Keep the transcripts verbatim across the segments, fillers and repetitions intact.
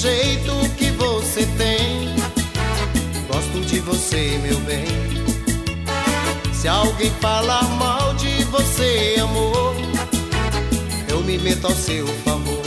jeito que você tem. Gosto de você, meu bem. Se alguém falar mal de você, amor, eu me meto ao seu favor.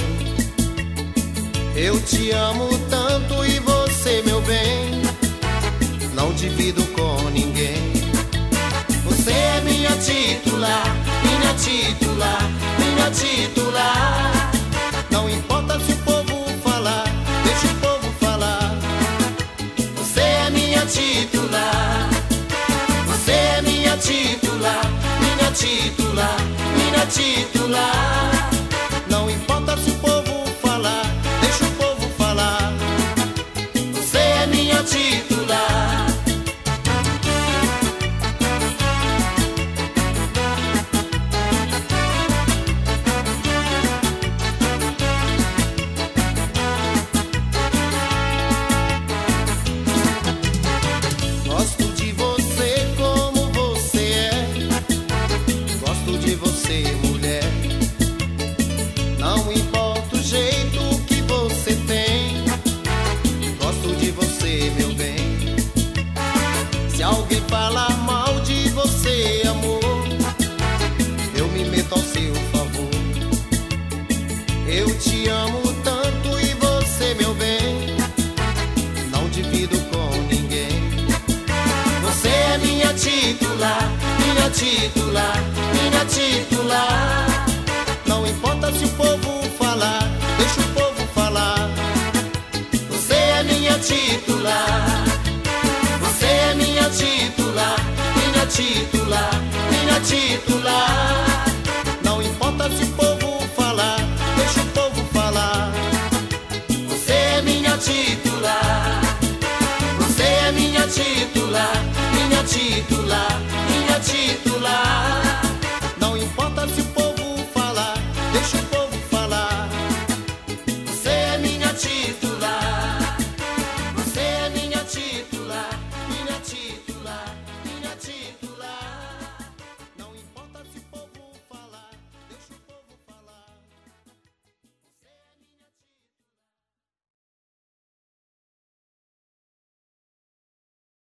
Eu te amo tanto e você, meu bem, não divido com ninguém. Você é minha titular, minha titular, minha titular. Não importa se o povo falar, deixa o povo falar. Você é minha titular. Você é minha titular, minha titular, minha titular. Não importa se o povo falar, deixa o povo falar. Você é minha titular. Gosto de você como você é. Gosto de você, mulher. Não importa o jeito que você tem. Gosto de você, meu bem. Se alguém falar mal de você, amor, eu me meto ao seu favor. Eu te amo tanto e você, meu bem, não divido com ninguém. Você é minha titular, minha titular, minha titular. Não importa se o povo falar, deixa o povo falar. Você é minha titular. Você é minha titular, minha titular, minha titular. Não importa se o povo falar, deixa o povo falar. Você é minha titular. Você é minha titular, minha titular, minha titular.